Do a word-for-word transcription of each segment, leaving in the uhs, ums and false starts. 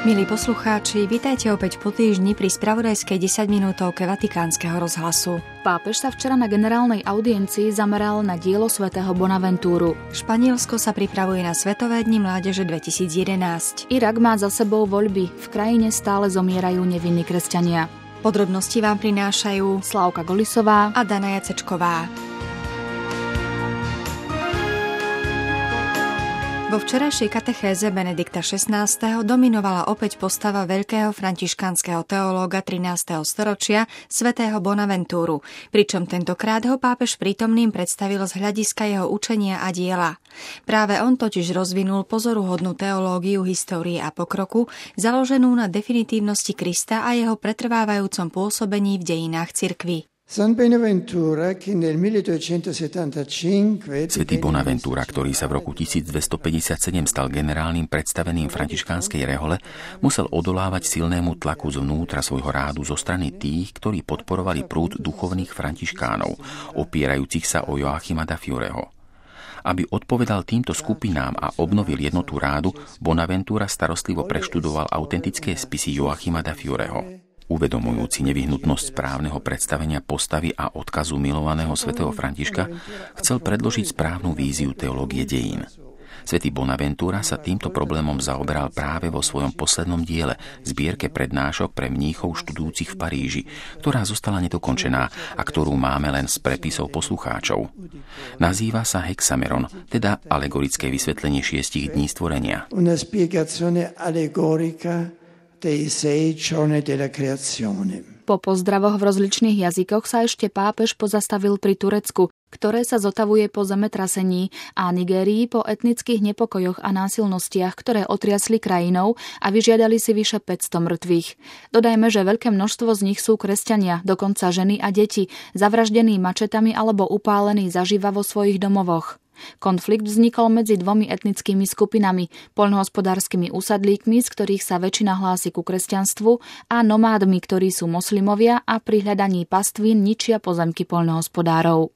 Milí poslucháči, vitajte opäť po týždni pri spravodajskej desaťminútovke Vatikánskeho rozhlasu. Pápež sa včera na generálnej audiencii zameral na dielo svätého Bonaventúru. Španielsko sa pripravuje na Svetové dni mládeže dvetisícjedenásť. Irak má za sebou voľby. V krajine stále zomierajú nevinní kresťania. Podrobnosti vám prinášajú Slávka Golisová a Dana Jacečková. Vo včerajšej katechéze Benedikta šestnásteho dominovala opäť postava veľkého františkánskeho teológa trinásteho storočia svätého Bonaventúru, pričom tentokrát ho pápež prítomným predstavil z hľadiska jeho učenia a diela. Práve on totiž rozvinul pozoruhodnú teológiu histórie a pokroku, založenú na definitívnosti Krista a jeho pretrvávajúcom pôsobení v dejinách cirkvi. Svätý Bonaventura, ktorý sa v roku tisícdvestopäťdesiatsedem stal generálnym predstaveným františkánskej rehole, musel odolávať silnému tlaku zvnútra svojho rádu zo strany tých, ktorí podporovali prúd duchovných františkánov, opierajúcich sa o Joachima da Fiureho. Aby odpovedal týmto skupinám a obnovil jednotu rádu, Bonaventura starostlivo preštudoval autentické spisy Joachima da Fiureho. Uvedomujúci nevyhnutnosť správneho predstavenia postavy a odkazu milovaného svätého Františka, chcel predložiť správnu víziu teológie dejín. Svätý Bonaventura sa týmto problémom zaoberal práve vo svojom poslednom diele, zbierke prednášok pre mníchov študujúcich v Paríži, ktorá zostala nedokončená a ktorú máme len z prepisov poslucháčov. Nazýva sa Hexameron, teda alegorické vysvetlenie šiestich dní stvorenia. Una spiegazione allegorica dei sei giorni della creazione. Po pozdravoch v rozličných jazykoch sa ešte pápež pozastavil pri Turecku, ktoré sa zotavuje po zemetrasení, a Nigérii po etnických nepokojoch a násilnostiach, ktoré otriasli krajinou a vyžiadali si vyše päťsto mŕtvych. Dodajme, že veľké množstvo z nich sú kresťania, dokonca ženy a deti, zavraždení mačetami alebo upálení zaživa vo svojich domovoch. Konflikt vznikol medzi dvomi etnickými skupinami, poľnohospodárskymi usadlíkmi, z ktorých sa väčšina hlási ku kresťanstvu, a nomádmi, ktorí sú moslimovia a pri hľadaní pastvín ničia pozemky poľnohospodárov.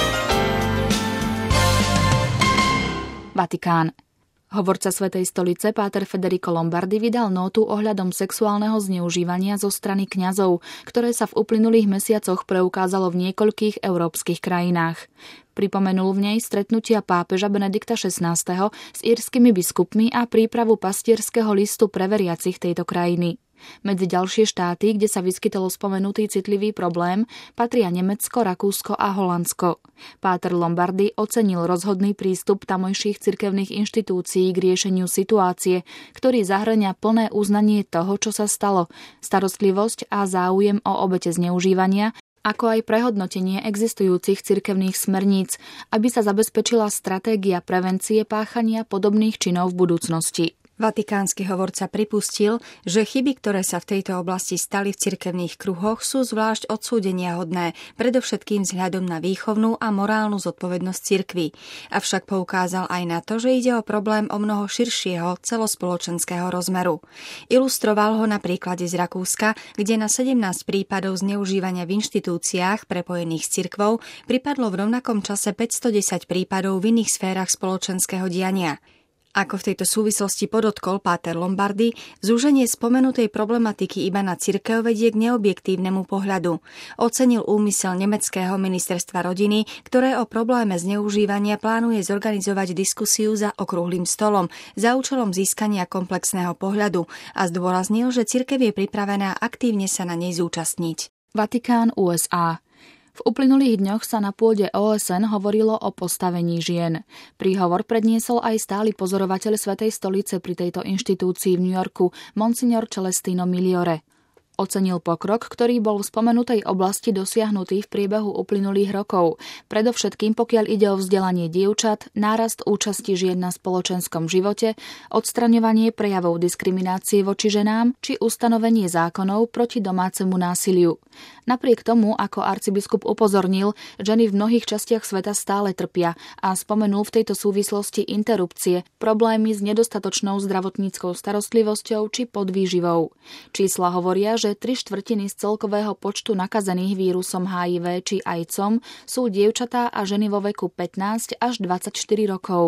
Vatikán. Hovorca Svätej stolice páter Federico Lombardi vydal nótu ohľadom sexuálneho zneužívania zo strany kňazov, ktoré sa v uplynulých mesiacoch preukázalo v niekoľkých európskych krajinách. Pripomenul v nej stretnutia pápeža Benedikta šestnásteho s írskymi biskupmi a prípravu pastierského listu pre veriacich tejto krajiny. Medzi ďalšie štáty, kde sa vyskytol spomenutý citlivý problém, patria Nemecko, Rakúsko a Holandsko. Páter Lombardi ocenil rozhodný prístup tamojších cirkevných inštitúcií k riešeniu situácie, ktorý zahŕňa plné uznanie toho, čo sa stalo, starostlivosť a záujem o obete zneužívania, ako aj prehodnotenie existujúcich cirkevných smerníc, aby sa zabezpečila stratégia prevencie páchania podobných činov v budúcnosti. Vatikánsky hovorca pripustil, že chyby, ktoré sa v tejto oblasti stali v cirkevných kruhoch, sú zvlášť odsúdeniahodné, predovšetkým vzhľadom na výchovnú a morálnu zodpovednosť cirkvi. Avšak poukázal aj na to, že ide o problém o mnoho širšieho celospoločenského rozmeru. Ilustroval ho na príklade z Rakúska, kde na sedemnásť prípadov zneužívania v inštitúciách prepojených s cirkvou pripadlo v rovnakom čase päťstodesať prípadov v iných sférach spoločenského diania. Ako v tejto súvislosti podotkol páter Lombardi, zúženie spomenutej problematiky iba na cirkev vedie k neobjektívnemu pohľadu. Ocenil úmysel nemeckého ministerstva rodiny, ktoré o probléme zneužívania plánuje zorganizovať diskusiu za okrúhlym stolom za účelom získania komplexného pohľadu a zdôraznil, že cirkev je pripravená aktívne sa na nej zúčastniť. Vatikán, ú es á. V uplynulých dňoch sa na pôde ó es en hovorilo o postavení žien. Príhovor predniesol aj stály pozorovateľ Svätej stolice pri tejto inštitúcii v New Yorku, monsignor Celestino Migliore. Ocenil pokrok, ktorý bol v spomenutej oblasti dosiahnutý v priebehu uplynulých rokov, predovšetkým pokiaľ ide o vzdelanie dievčat, nárast účasti žien na spoločenskom živote, odstraňovanie prejavov diskriminácie voči ženám či ustanovenie zákonov proti domácemu násiliu. Napriek tomu, ako arcibiskup upozornil, ženy v mnohých častiach sveta stále trpia a spomenul v tejto súvislosti interrupcie, problémy s nedostatočnou zdravotníckou starostlivosťou či podvýživou. Čísla hovoria, že tri štvrtiny z celkového počtu nakazených vírusom há í vé či ajcom sú dievčatá a ženy vo veku pätnásť až dvadsaťštyri rokov.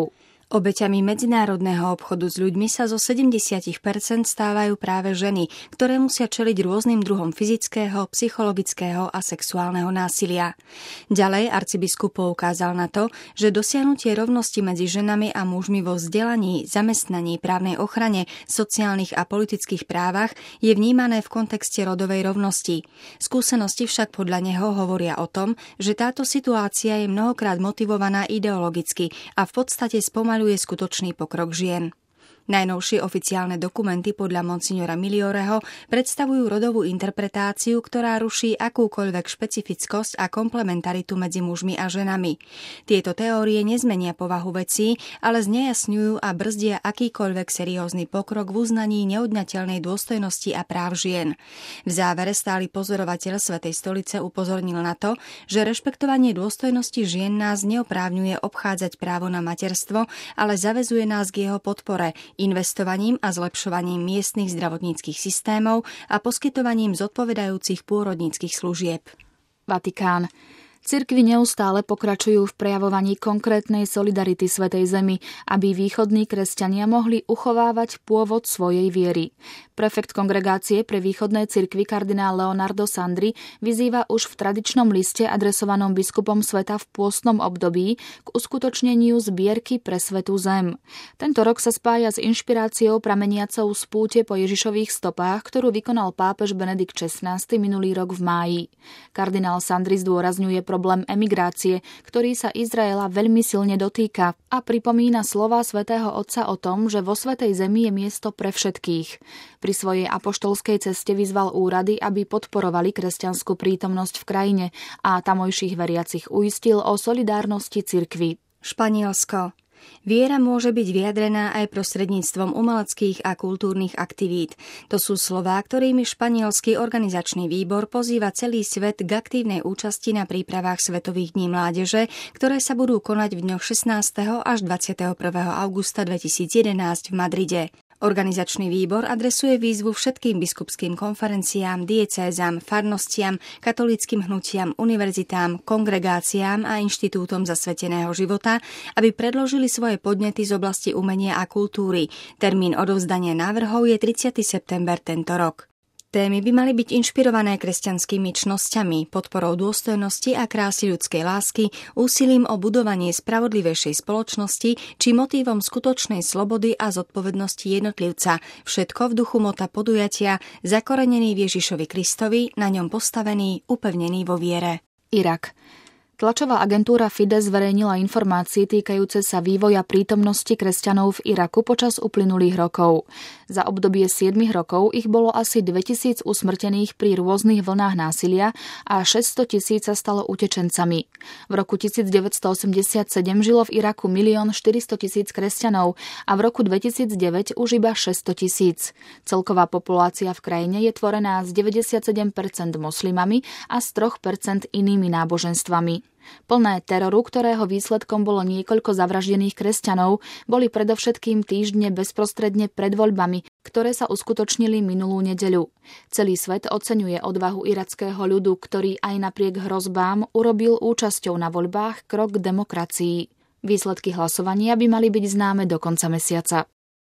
Obeťami medzinárodného obchodu s ľuďmi sa zo sedemdesiat percent stávajú práve ženy, ktoré musia čeliť rôznym druhom fyzického, psychologického a sexuálneho násilia. Ďalej arcibiskup poukázal na to, že dosiahnutie rovnosti medzi ženami a mužmi vo vzdelaní, zamestnaní, právnej ochrane, sociálnych a politických právach je vnímané v kontexte rodovej rovnosti. Skúsenosti však podľa neho hovoria o tom, že táto situácia je mnohokrát motivovaná ideologicky a v podstate spomaľuje je skutočný pokrok žien. Najnovšie oficiálne dokumenty podľa monsignora Milioreho predstavujú rodovú interpretáciu, ktorá ruší akúkoľvek špecifickosť a komplementaritu medzi mužmi a ženami. Tieto teórie nezmenia povahu vecí, ale znejasňujú a brzdia akýkoľvek seriózny pokrok v uznaní neodňateľnej dôstojnosti a práv žien. V závere stály pozorovateľ Svätej stolice upozornil na to, že rešpektovanie dôstojnosti žien nás neoprávňuje obchádzať právo na materstvo, ale zaväzuje nás k jeho podpore, investovaním a zlepšovaním miestnych zdravotníckych systémov a poskytovaním zodpovedajúcich pôrodníckych služieb. Vatikán. Cirkvi neustále pokračujú v prejavovaní konkrétnej solidarity Svätej Zemi, aby východní kresťania mohli uchovávať pôvod svojej viery. Prefekt kongregácie pre východné cirkvi kardinál Leonardo Sandri vyzýva už v tradičnom liste adresovanom biskupom sveta v pôstnom období k uskutočneniu zbierky pre Svätú Zem. Tento rok sa spája s inšpiráciou prameniacou z púte po Ježišových stopách, ktorú vykonal pápež Benedikt šestnásty minulý rok v máji. Kardinál Sandri zdôrazňuje problém emigrácie, ktorý sa Izraela veľmi silne dotýka a pripomína slová svätého Otca o tom, že vo Svätej Zemi je miesto pre všetkých. Pri svojej apoštolskej ceste vyzval úrady, aby podporovali kresťanskú prítomnosť v krajine a tamojších veriacich uistil o solidárnosti cirkvi. Španielsko. Viera môže byť vyjadrená aj prostredníctvom umeleckých a kultúrnych aktivít. To sú slová, ktorými španielský organizačný výbor pozýva celý svet k aktívnej účasti na prípravách Svetových dní mládeže, ktoré sa budú konať v dňoch šestnásteho až dvadsiateho prvého augusta dvetisícjedenásť v Madride. Organizačný výbor adresuje výzvu všetkým biskupským konferenciám, diecézam, farnostiam, katolíckym hnutiam, univerzitám, kongregáciám a inštitútom zasveteného života, aby predložili svoje podnety z oblasti umenia a kultúry. Termín odovzdania návrhov je tridsiateho september tento rok. Témy by mali byť inšpirované kresťanskými čnosťami, podporou dôstojnosti a krásy ľudskej lásky, úsilím o budovanie spravodlivejšej spoločnosti či motívom skutočnej slobody a zodpovednosti jednotlivca. Všetko v duchu mota podujatia, zakorenený v Ježišovi Kristovi, na ňom postavený, upevnený vo viere. Irak. Tlačová agentúra Fides zverejnila informácie týkajúce sa vývoja prítomnosti kresťanov v Iraku počas uplynulých rokov. Za obdobie siedmich rokov ich bolo asi dvetisíc usmrtených pri rôznych vlnách násilia a šesťsto tisíc sa stalo utečencami. V roku devätnásťstoosemdesiatsedem žilo v Iraku milión štyristo tisíc kresťanov a v roku dvetisícdeväť už iba šesťsto tisíc. Celková populácia v krajine je tvorená z deväťdesiatsedem percent moslimami a z tri percentá inými náboženstvami. Plné teroru, ktorého výsledkom bolo niekoľko zavraždených kresťanov, boli predovšetkým týždne bezprostredne pred voľbami, ktoré sa uskutočnili minulú nedeľu. Celý svet oceňuje odvahu irackého ľudu, ktorý aj napriek hrozbám urobil účasťou na voľbách krok k demokracii. Výsledky hlasovania by mali byť známe do konca mesiaca.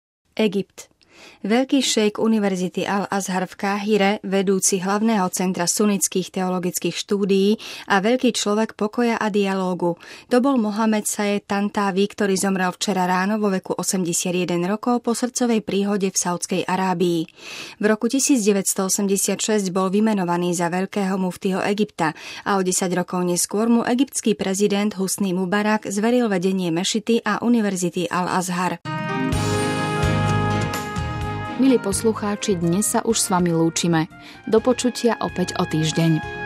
Egypt. Veľký šejk Univerzity Al-Azhar v Káhire, vedúci hlavného centra sunnických teologických štúdií a veľký človek pokoja a dialógu. To bol Mohamed Sayed Tantawi, ktorý zomrel včera ráno vo veku osemdesiatjeden rokov po srdcovej príhode v Saudskej Arábii. V roku devätnásťstoosemdesiatšesť bol vymenovaný za veľkého muftiho Egypta a o desať rokov neskôr mu egyptský prezident Husni Mubarak zveril vedenie mešity a Univerzity Al-Azhar. Milí poslucháči, dnes sa už s vami lúčime. Do počutia opäť o týždeň.